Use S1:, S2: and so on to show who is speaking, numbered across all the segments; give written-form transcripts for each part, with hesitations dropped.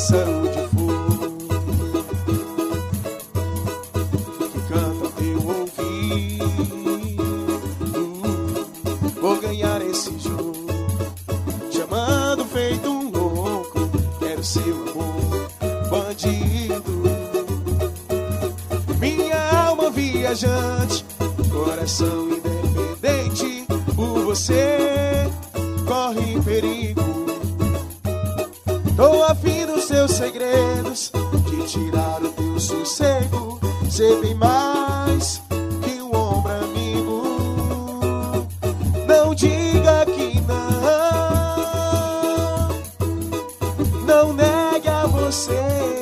S1: pássaro de fogo que canta ao teu ouvido. Vou ganhar esse jogo, chamando feito um louco. Quero seu amor, bandido. Minha alma viajante, coração independente, por você corre perigo. Tô afim dos seus segredos, de tirar o teu sossego. Ser bem mais que um ombro amigo. Não diga que não negue a você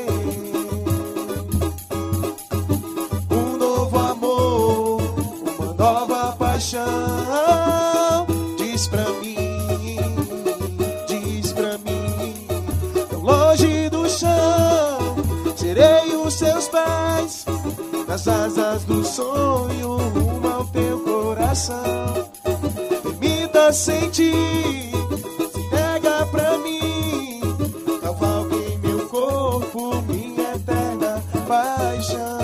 S1: um novo amor, uma nova paixão. Diz pra mim, longe do chão, serei os seus pés, nas asas do sonho, rumo ao teu coração. Permita sentir, se nega pra mim, cavalgue em meu corpo, minha eterna paixão.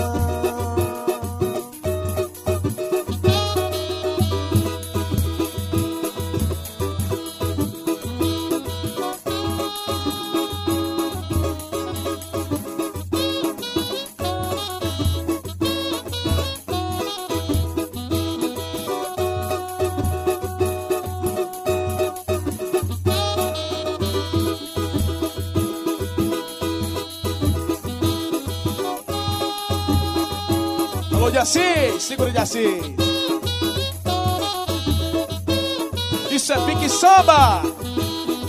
S1: Alô, de Assis, segura de Assis. Isso é pique samba.